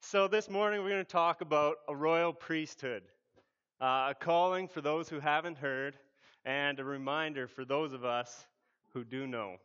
So this morning we're going to talk about a royal priesthood, a calling for those who haven't heard, and a reminder for those of us who do know.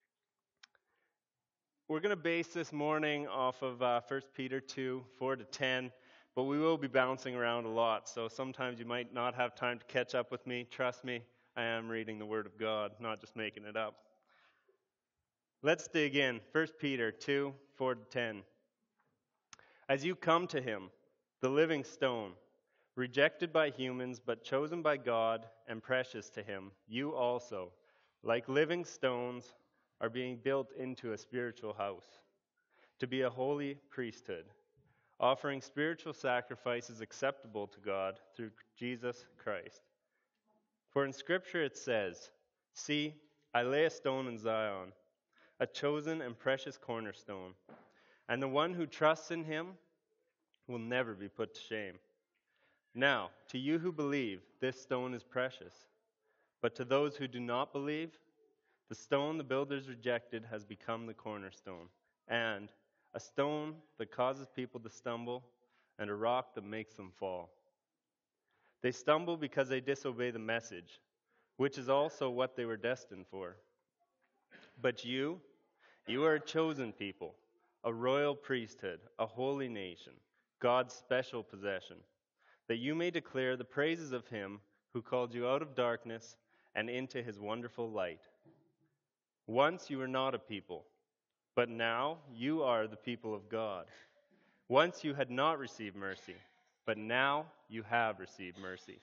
We're going to base this morning off of 1 Peter 2, 4 to 10, but we will be bouncing around a lot, so sometimes you might not have time to catch up with me. Trust me, I am reading the Word of God, not just making it up. Let's dig in. 1 Peter 2, 4 to 10. As you come to him, the living stone, rejected by humans but chosen by God and precious to him, you also, like living stones, are being built into a spiritual house, to be a holy priesthood, offering spiritual sacrifices acceptable to God through Jesus Christ. For in Scripture it says, "See, I lay a stone in Zion, a chosen and precious cornerstone, and the one who trusts in him will never be put to shame." Now, to you who believe, this stone is precious. But to those who do not believe, the stone the builders rejected has become the cornerstone, and a stone that causes people to stumble, and a rock that makes them fall. They stumble because they disobey the message, which is also what they were destined for. But you are a chosen people, a royal priesthood, a holy nation, God's special possession, that you may declare the praises of him who called you out of darkness and into his wonderful light. Once you were not a people, but now you are the people of God. Once you had not received mercy, but now you have received mercy.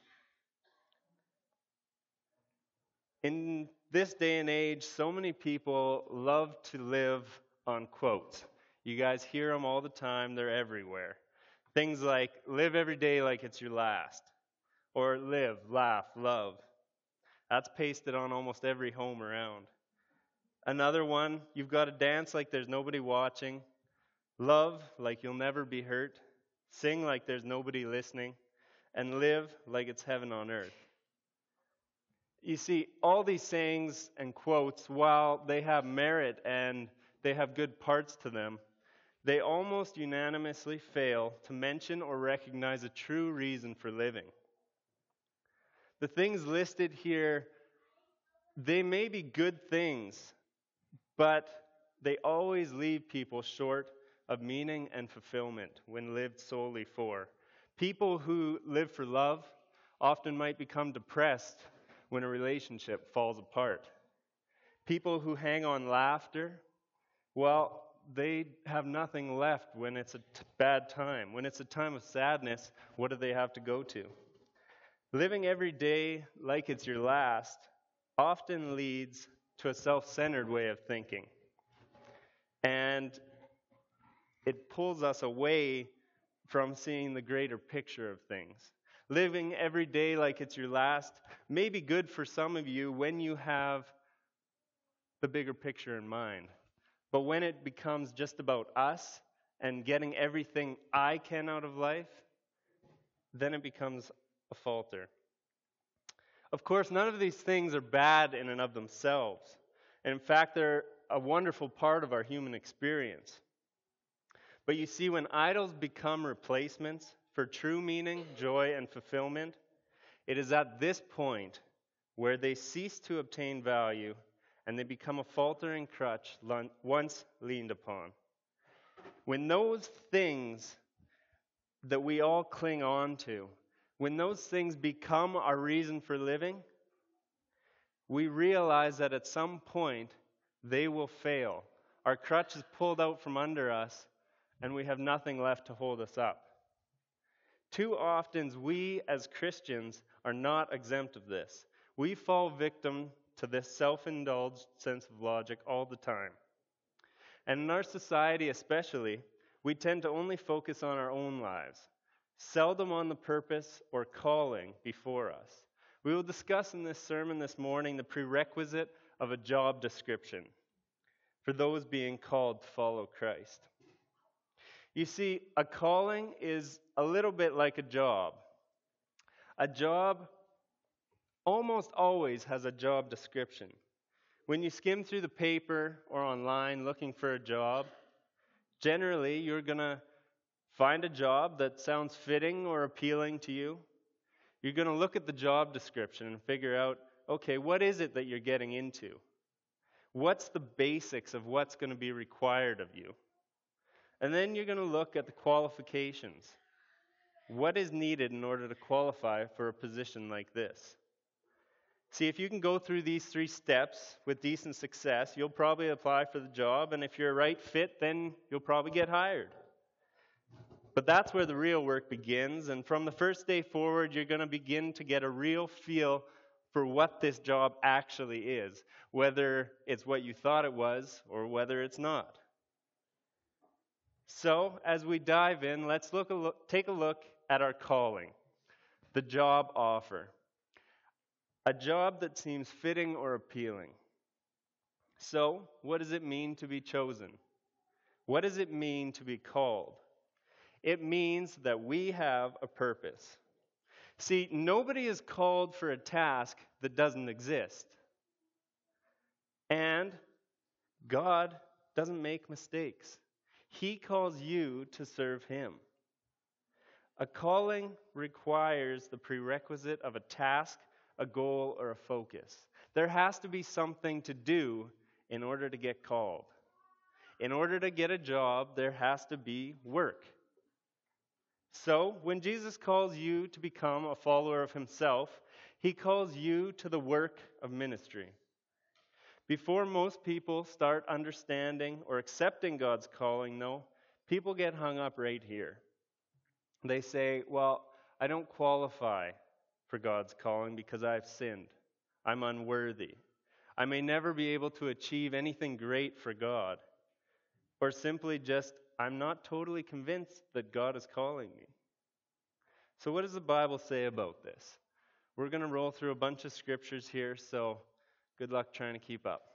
In this day and age, so many people love to live on quotes. You guys hear them all the time, they're everywhere. Things like, live every day like it's your last, or live, laugh, love. That's pasted on almost every home around. Another one, you've got to dance like there's nobody watching, love like you'll never be hurt, sing like there's nobody listening, and live like it's heaven on earth. You see, all these sayings and quotes, while they have merit and they have good parts to them, they almost unanimously fail to mention or recognize a true reason for living. The things listed here, they may be good things, but they always leave people short of meaning and fulfillment when lived solely for. People who live for love often might become depressed when a relationship falls apart. People who hang on laughter, well, they have nothing left when it's a bad time. When it's a time of sadness, what do they have to go to? Living every day like it's your last often leads to a self-centered way of thinking. And it pulls us away from seeing the greater picture of things. Living every day like it's your last may be good for some of you when you have the bigger picture in mind. But when it becomes just about us and getting everything I can out of life, then it becomes a falter. Of course, none of these things are bad in and of themselves. And in fact, they're a wonderful part of our human experience. But you see, when idols become replacements for true meaning, joy, and fulfillment, it is at this point where they cease to obtain value and they become a faltering crutch once leaned upon. When those things that we all cling on to, when those things become our reason for living, we realize that at some point they will fail. Our crutch is pulled out from under us, and we have nothing left to hold us up. Too often, we as Christians are not exempt of this. We fall victim to this self-indulged sense of logic all the time. And in our society especially, we tend to only focus on our own lives, seldom on the purpose or calling before us. We will discuss in this sermon this morning the prerequisite of a job description for those being called to follow Christ. You see, a calling is a little bit like a job. A job almost always has a job description. When you skim through the paper or online looking for a job, generally you're going to find a job that sounds fitting or appealing to you. You're going to look at the job description and figure out, okay, what is it that you're getting into? What's the basics of what's going to be required of you? And then you're going to look at the qualifications. What is needed in order to qualify for a position like this? See, if you can go through these 3 steps with decent success, you'll probably apply for the job, and if you're a right fit, then you'll probably get hired. But that's where the real work begins, and from the first day forward, you're going to begin to get a real feel for what this job actually is, whether it's what you thought it was or whether it's not. So, as we dive in, let's take a look at our calling, the job offer. A job that seems fitting or appealing. So, what does it mean to be chosen? What does it mean to be called? It means that we have a purpose. See, nobody is called for a task that doesn't exist. And God doesn't make mistakes. He calls you to serve Him. A calling requires the prerequisite of a task, a goal, or a focus. There has to be something to do in order to get called. In order to get a job, there has to be work. So, when Jesus calls you to become a follower of Himself, He calls you to the work of ministry. Before most people start understanding or accepting God's calling, though, people get hung up right here. They say, well, I don't qualify for God's calling because I've sinned. I'm unworthy. I may never be able to achieve anything great for God. Or simply just, I'm not totally convinced that God is calling me. So what does the Bible say about this? We're going to roll through a bunch of scriptures here, so good luck trying to keep up.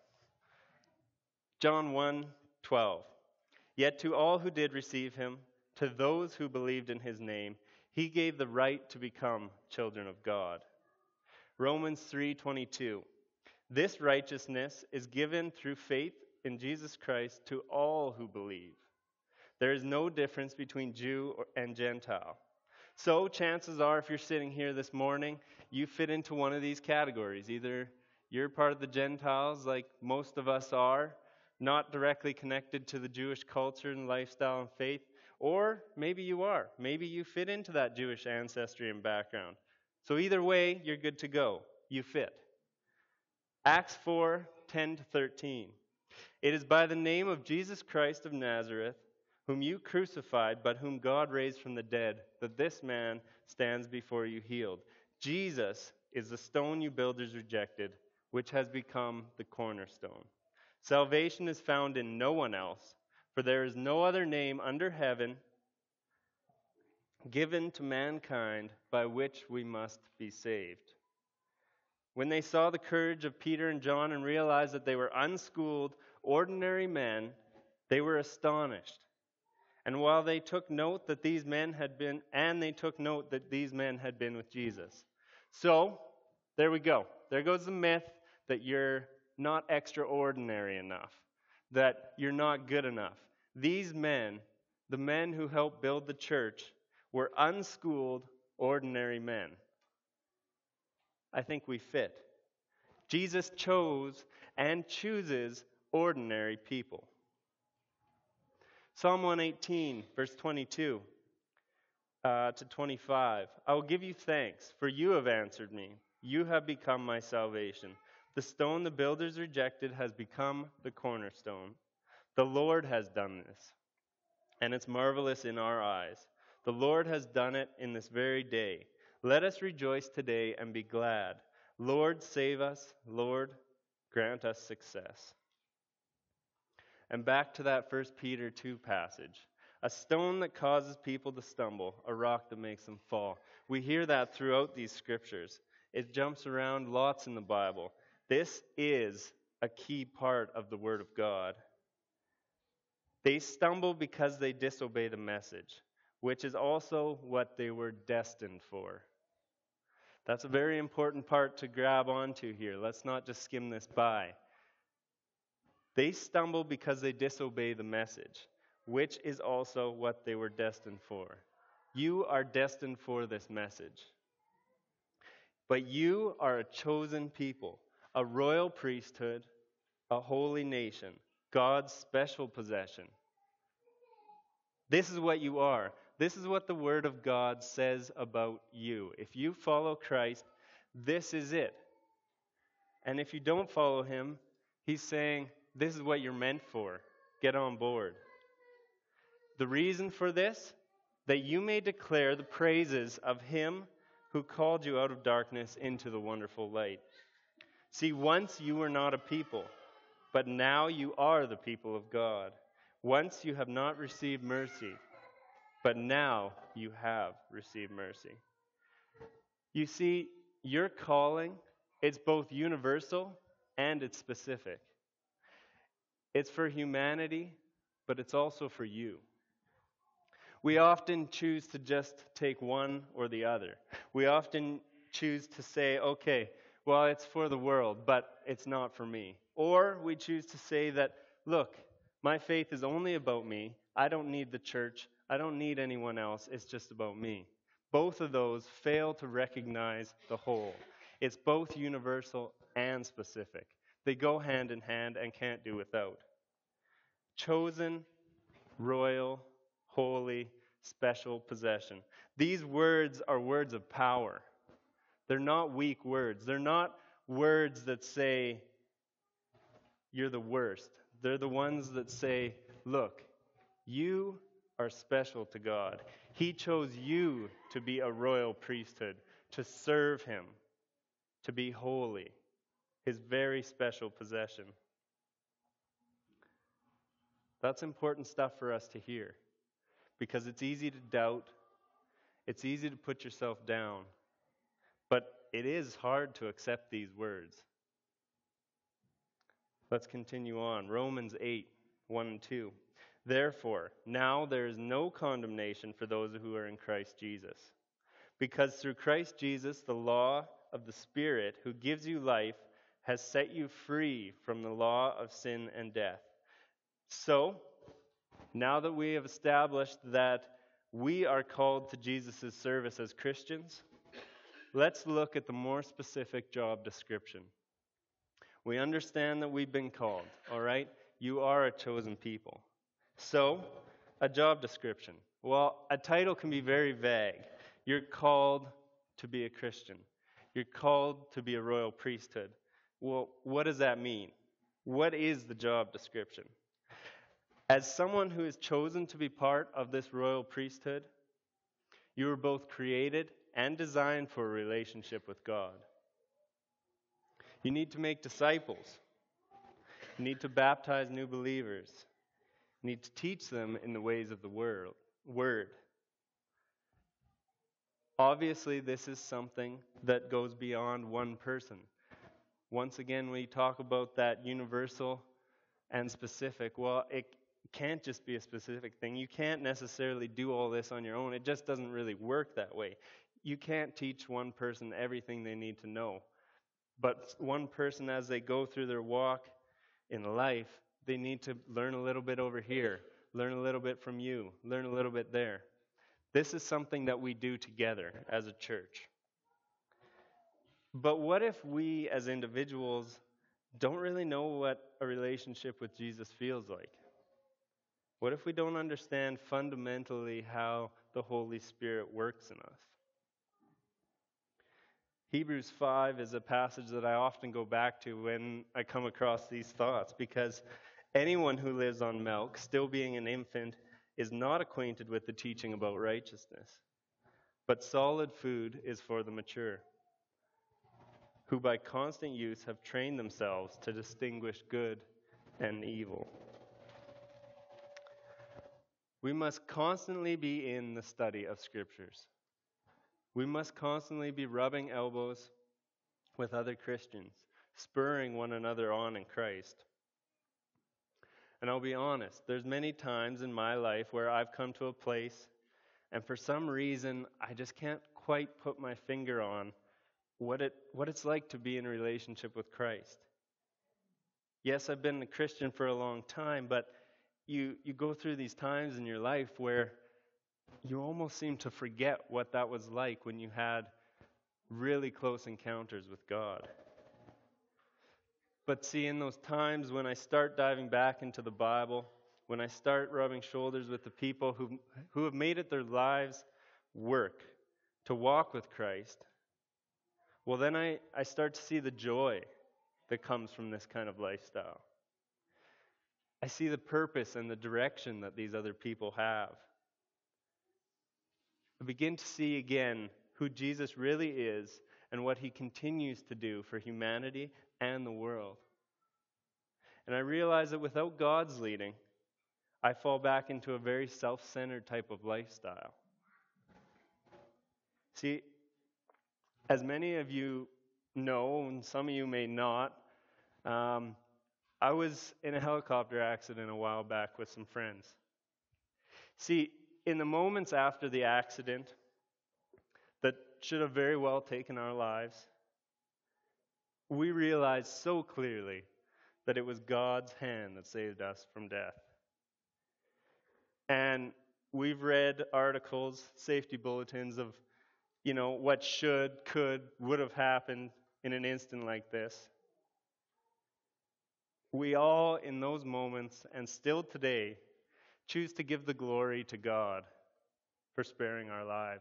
John 1:12. Yet to all who did receive Him, to those who believed in His name, He gave the right to become children of God. Romans 3:22. This righteousness is given through faith in Jesus Christ to all who believe. There is no difference between Jew and Gentile. So chances are, if you're sitting here this morning, you fit into one of these categories. Either you're part of the Gentiles, like most of us are, not directly connected to the Jewish culture and lifestyle and faith, or maybe you are. Maybe you fit into that Jewish ancestry and background. So either way, you're good to go. You fit. Acts 4:10-13. It is by the name of Jesus Christ of Nazareth, whom you crucified, but whom God raised from the dead, that this man stands before you healed. Jesus is the stone you builders rejected, which has become the cornerstone. Salvation is found in no one else, for there is no other name under heaven given to mankind by which we must be saved. When they saw the courage of Peter and John and realized that they were unschooled, ordinary men, they were astonished. And while they took note that these men had been with Jesus. So, there we go. There goes the myth that you're not extraordinary enough, that you're not good enough. These men, the men who helped build the church, were unschooled, ordinary men. I think we fit. Jesus chose and chooses ordinary people. Psalm 118, verse 22 to 25. I will give you thanks, for you have answered me. You have become my salvation. The stone the builders rejected has become the cornerstone. The Lord has done this, and it's marvelous in our eyes. The Lord has done it in this very day. Let us rejoice today and be glad. Lord, save us. Lord, grant us success. And back to that 1 Peter 2 passage. A stone that causes people to stumble, a rock that makes them fall. We hear that throughout these scriptures. It jumps around lots in the Bible. This is a key part of the Word of God. They stumble because they disobey the message, which is also what they were destined for. That's a very important part to grab onto here. Let's not just skim this by. They stumble because they disobey the message, which is also what they were destined for. You are destined for this message. But you are a chosen people, a royal priesthood, a holy nation, God's special possession. This is what you are. This is what the Word of God says about you. If you follow Christ, this is it. And if you don't follow Him, He's saying, this is what you're meant for. Get on board. The reason for this? That you may declare the praises of Him who called you out of darkness into the wonderful light. See, once you were not a people, but now you are the people of God. Once you have not received mercy, but now you have received mercy. You see, your calling, it's both universal and it's specific. It's for humanity, but it's also for you. We often choose to just take one or the other. We often choose to say, okay, well, it's for the world, but it's not for me. Or we choose to say that, look, my faith is only about me. I don't need the church. I don't need anyone else. It's just about me. Both of those fail to recognize the whole. It's both universal and specific. They go hand in hand and can't do without. Chosen, royal, holy, special possession. These words are words of power. They're not weak words. They're not words that say, you're the worst. They're the ones that say, look, you are special to God. He chose you to be a royal priesthood, to serve Him, to be holy, His very special possession. That's important stuff for us to hear, because it's easy to doubt. It's easy to put yourself down. But it is hard to accept these words. Let's continue on. Romans 8, 1 and 2. Therefore, now there is no condemnation for those who are in Christ Jesus. Because through Christ Jesus, the law of the Spirit who gives you life has set you free from the law of sin and death. So, now that we have established that we are called to Jesus' service as Christians, let's look at the more specific job description. We understand that we've been called, all right? You are a chosen people. So, a job description. Well, a title can be very vague. You're called to be a Christian. You're called to be a royal priesthood. Well, what does that mean? What is the job description? As someone who is chosen to be part of this royal priesthood, you were both created and designed for a relationship with God. You need to make disciples. You need to baptize new believers. You need to teach them in the ways of the Word. Obviously, this is something that goes beyond one person. Once again, when you talk about that universal and specific, well, it can't just be a specific thing. You can't necessarily do all this on your own. It just doesn't really work that way. You can't teach one person everything they need to know. But one person, as they go through their walk in life, they need to learn a little bit over here, learn a little bit from you, learn a little bit there. This is something that we do together as a church. But what if we as individuals don't really know what a relationship with Jesus feels like? What if we don't understand fundamentally how the Holy Spirit works in us? Hebrews 5 is a passage that I often go back to when I come across these thoughts, because anyone who lives on milk, still being an infant, is not acquainted with the teaching about righteousness. But solid food is for the mature, who by constant use have trained themselves to distinguish good and evil. We must constantly be in the study of Scriptures. We must constantly be rubbing elbows with other Christians, spurring one another on in Christ. And I'll be honest, there's many times in my life where I've come to a place, and for some reason, I just can't quite put my finger on what it's like to be in a relationship with Christ. Yes, I've been a Christian for a long time, but you go through these times in your life where you almost seem to forget what that was like when you had really close encounters with God. But see, in those times when I start diving back into the Bible, when I start rubbing shoulders with the people who have made it their lives work to walk with Christ, well, then I start to see the joy that comes from this kind of lifestyle. I see the purpose and the direction that these other people have. I begin to see again who Jesus really is and what he continues to do for humanity and the world. And I realize that without God's leading, I fall back into a very self-centered type of lifestyle. See, as many of you know, and some of you may not, I was in a helicopter accident a while back with some friends. See, in the moments after the accident that should have very well taken our lives, we realized so clearly that it was God's hand that saved us from death. And we've read articles, safety bulletins of, what should, could, would have happened in an instant like this. We all, in those moments, and still today, choose to give the glory to God for sparing our lives.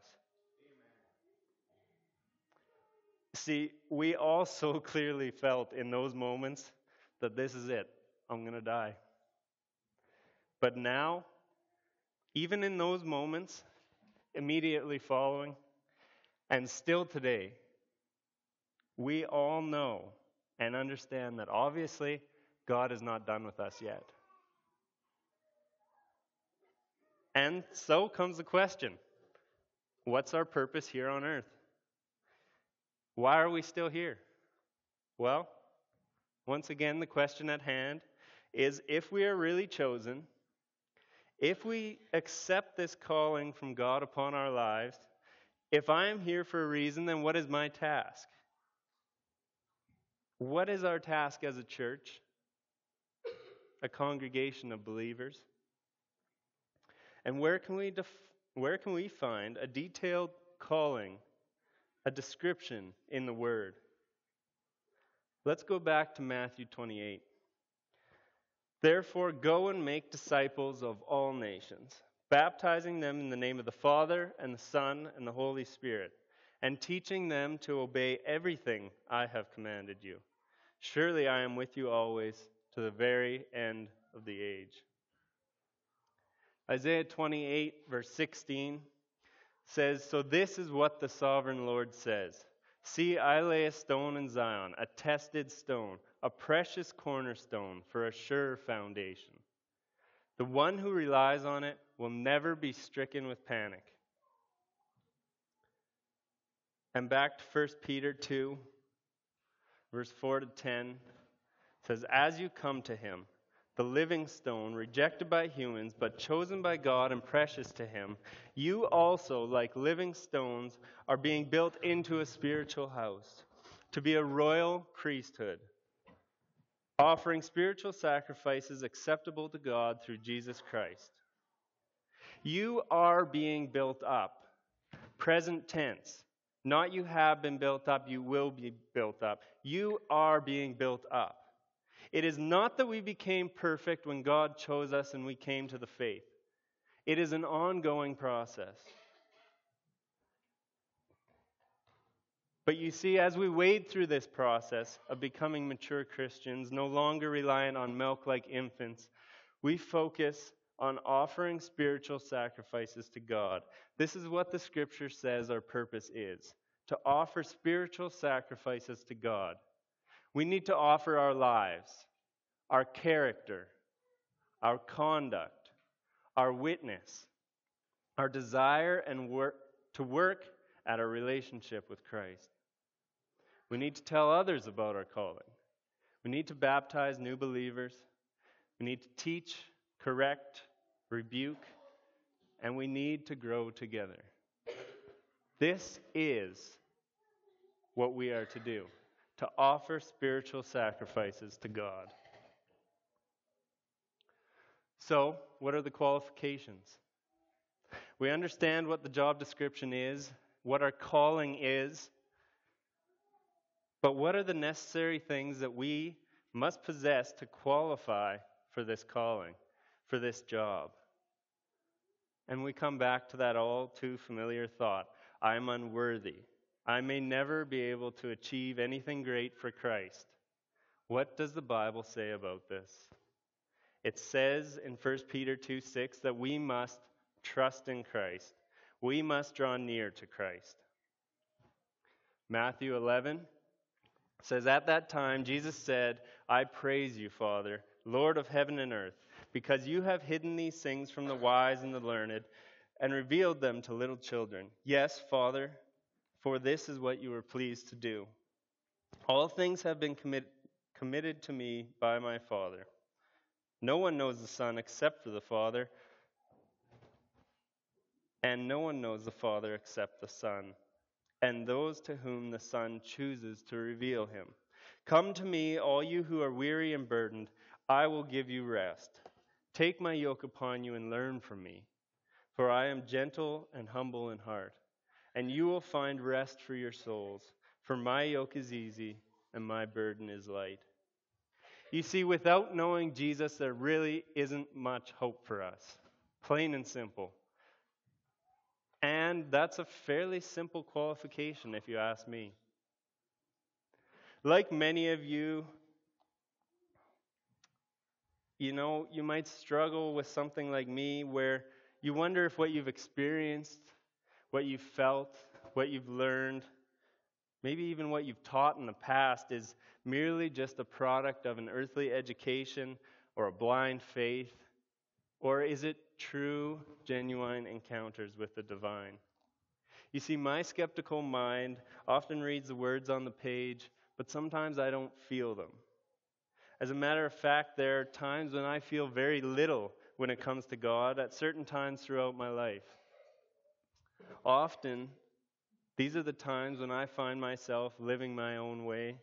See, we all so clearly felt in those moments that this is it. I'm going to die. But now, even in those moments, immediately following, and still today, we all know and understand that obviously God is not done with us yet. And so comes the question, what's our purpose here on earth? Why are we still here? Well, once again, the question at hand is, if we are really chosen, if we accept this calling from God upon our lives, if I am here for a reason, then what is my task? What is our task as a church, a congregation of believers? And where can we find a detailed calling, a description in the Word? Let's go back to Matthew 28. Therefore, go and make disciples of all nations, baptizing them in the name of the Father and the Son and the Holy Spirit, and teaching them to obey everything I have commanded you. Surely I am with you always to the very end of the age. Isaiah 28, verse 16 says, So this is what the sovereign Lord says. See, I lay a stone in Zion, a tested stone, a precious cornerstone for a sure foundation. The one who relies on it will never be stricken with panic. And back to 1 Peter 2, verse 4 to 10, says, As you come to him, the living stone, rejected by humans, but chosen by God and precious to him, you also, like living stones, are being built into a spiritual house, to be a royal priesthood, offering spiritual sacrifices acceptable to God through Jesus Christ. You are being built up. Present tense. Not you have been built up, you will be built up. You are being built up. It is not that we became perfect when God chose us and we came to the faith. It is an ongoing process. But you see, as we wade through this process of becoming mature Christians, no longer reliant on milk like infants, we focus on offering spiritual sacrifices to God. This is what the Scripture says our purpose is, to offer spiritual sacrifices to God. We need to offer our lives, our character, our conduct, our witness, our desire and work at our relationship with Christ. We need to tell others about our calling. We need to baptize new believers. We need to teach, correct, rebuke, and we need to grow together. This is what we are to do, to offer spiritual sacrifices to God. So, what are the qualifications? We understand what the job description is, what our calling is, but what are the necessary things that we must possess to qualify for this calling, for this job? And we come back to that all too familiar thought: I'm unworthy. I may never be able to achieve anything great for Christ. What does the Bible say about this? It says in 1 Peter 2:6 that we must trust in Christ. We must draw near to Christ. Matthew 11 says, "At that time Jesus said, I praise you, Father, Lord of heaven and earth, because you have hidden these things from the wise and the learned and revealed them to little children. Yes, Father, for this is what you were pleased to do. All things have been committed to me by my Father. No one knows the Son except for the Father, and no one knows the Father except the Son, and those to whom the Son chooses to reveal him. Come to me, all you who are weary and burdened, I will give you rest. Take my yoke upon you and learn from me, for I am gentle and humble in heart, and you will find rest for your souls. For my yoke is easy and my burden is light." You see, without knowing Jesus, there really isn't much hope for us. Plain and simple. And that's a fairly simple qualification, if you ask me. Like many of you, you might struggle with something like me where you wonder if what you've experienced, what you've felt, what you've learned, maybe even what you've taught in the past is merely just a product of an earthly education or a blind faith, or is it true, genuine encounters with the divine? You see, my skeptical mind often reads the words on the page, but sometimes I don't feel them. As a matter of fact, there are times when I feel very little when it comes to God at certain times throughout my life. Often, these are the times when I find myself living my own way,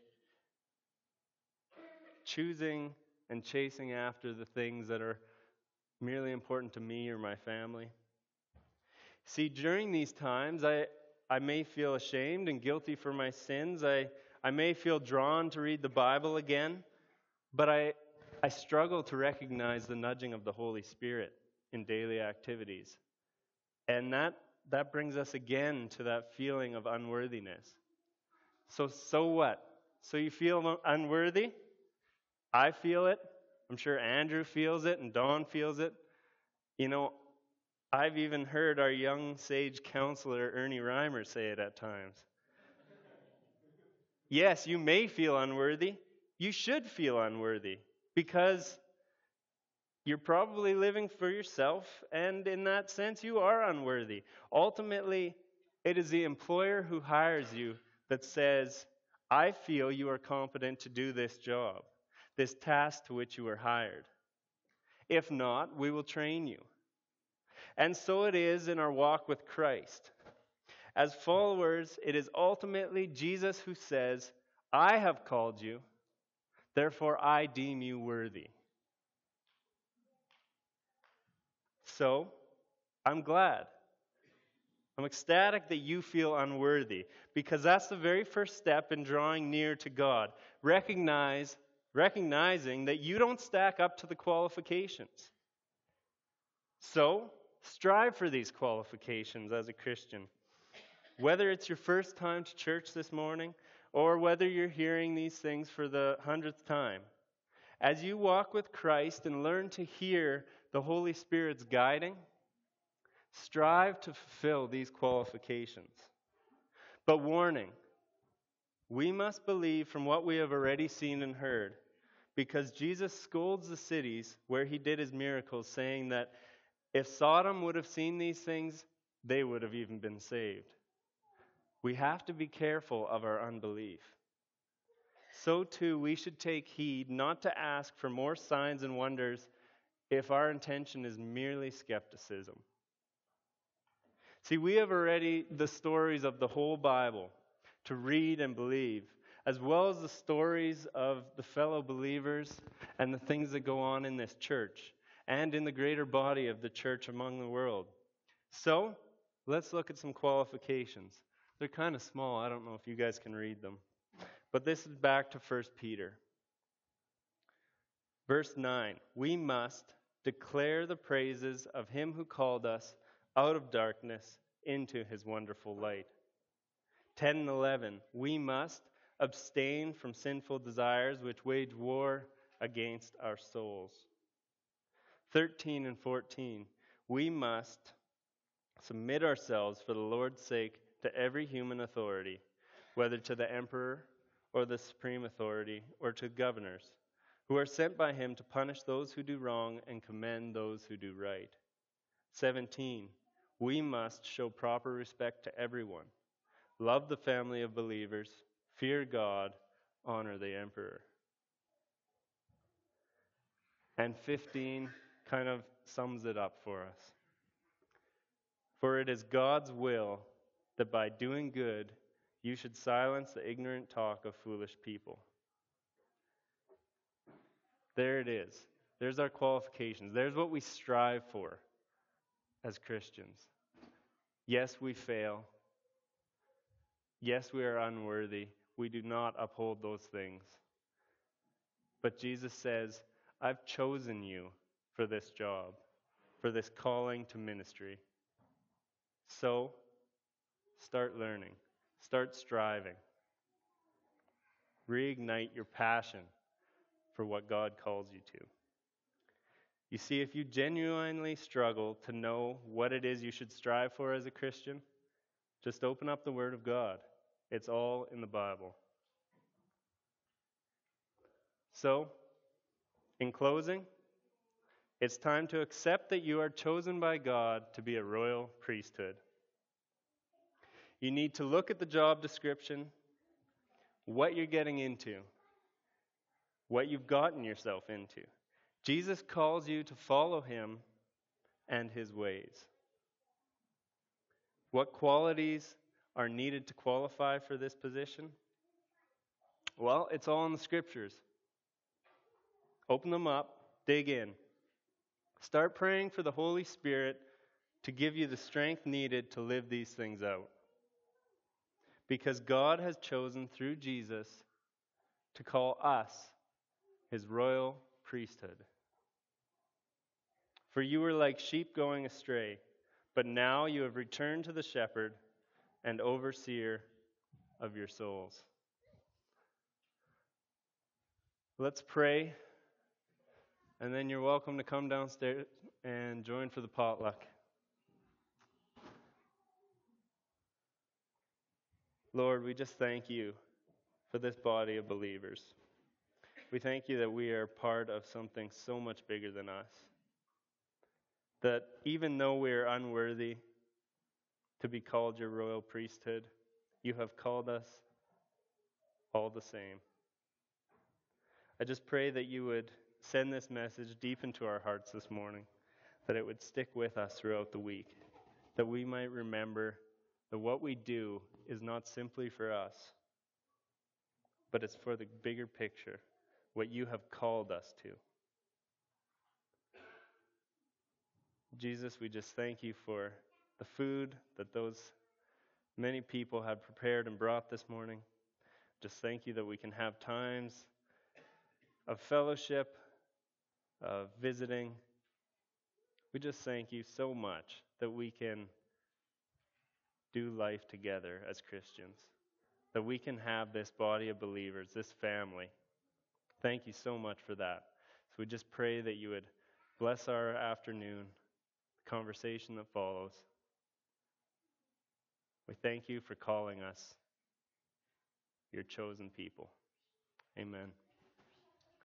choosing and chasing after the things that are merely important to me or my family. See, during these times, I may feel ashamed and guilty for my sins. I may feel drawn to read the Bible again, but I struggle to recognize the nudging of the Holy Spirit in daily activities. And that brings us again to that feeling of unworthiness. So what? So you feel unworthy? I feel it. I'm sure Andrew feels it and Dawn feels it. I've even heard our young sage counselor Ernie Reimer say it at times. Yes, you may feel unworthy. You should feel unworthy because you're probably living for yourself, and in that sense, you are unworthy. Ultimately, it is the employer who hires you that says, I feel you are competent to do this job, this task to which you were hired. If not, we will train you. And so it is in our walk with Christ. As followers, it is ultimately Jesus who says, I have called you, therefore I deem you worthy. So, I'm glad. I'm ecstatic that you feel unworthy, because that's the very first step in drawing near to God. Recognizing that you don't stack up to the qualifications. So, strive for these qualifications as a Christian. Whether it's your first time to church this morning, or whether you're hearing these things for the 100th time, as you walk with Christ and learn to hear the Holy Spirit's guiding, strive to fulfill these qualifications. But warning, we must believe from what we have already seen and heard, because Jesus scolds the cities where he did his miracles, saying that if Sodom would have seen these things, they would have even been saved. We have to be careful of our unbelief. So too, we should take heed not to ask for more signs and wonders if our intention is merely skepticism. See, we have already the stories of the whole Bible to read and believe, as well as the stories of the fellow believers and the things that go on in this church. and in the greater body of the church among the world. So, let's look at some qualifications. They're kind of small. I don't know if you guys can read them. But this is back to 1 Peter. Verse 9, we must declare the praises of him who called us out of darkness into his wonderful light. 10 and 11, we must abstain from sinful desires which wage war against our souls. 13 and 14, we must submit ourselves for the Lord's sake to every human authority, whether to the emperor or the supreme authority or to governors, who are sent by him to punish those who do wrong and commend those who do right. 17, we must show proper respect to everyone, love the family of believers, fear God, honor the emperor. And 15 kind of sums it up for us. For it is God's will that by doing good you should silence the ignorant talk of foolish people. There it is. There's our qualifications. There's what we strive for as Christians. Yes, we fail. Yes, we are unworthy. We do not uphold those things. But Jesus says, I've chosen you for this job, for this calling to ministry. So, start learning. Start striving. Reignite your passion for what God calls you to. You see, if you genuinely struggle to know what it is you should strive for as a Christian, just open up the Word of God. It's all in the Bible. So, in closing, it's time to accept that you are chosen by God to be a royal priesthood. You need to look at the job description, what you're getting into, what you've gotten yourself into. Jesus calls you to follow him and his ways. What qualities are needed to qualify for this position? Well, it's all in the scriptures. Open them up, dig in. Start praying for the Holy Spirit to give you the strength needed to live these things out. Because God has chosen through Jesus to call us his royal priesthood. For you were like sheep going astray, but now you have returned to the shepherd and overseer of your souls. Let's pray, and then you're welcome to come downstairs and join for the potluck. Lord, we just thank you for this body of believers. We thank you that we are part of something so much bigger than us. That even though we are unworthy to be called your royal priesthood, you have called us all the same. I just pray that you would send this message deep into our hearts this morning, that it would stick with us throughout the week, that we might remember that what we do is not simply for us, but it's for the bigger picture, what you have called us to. Jesus, we just thank you for the food that those many people have prepared and brought this morning. Just thank you that we can have times of fellowship, of visiting. We just thank you so much that we can do life together as Christians, that we can have this body of believers, this family. Thank you so much for that. So we just pray that you would bless our afternoon, the conversation that follows. We thank you for calling us your chosen people. Amen.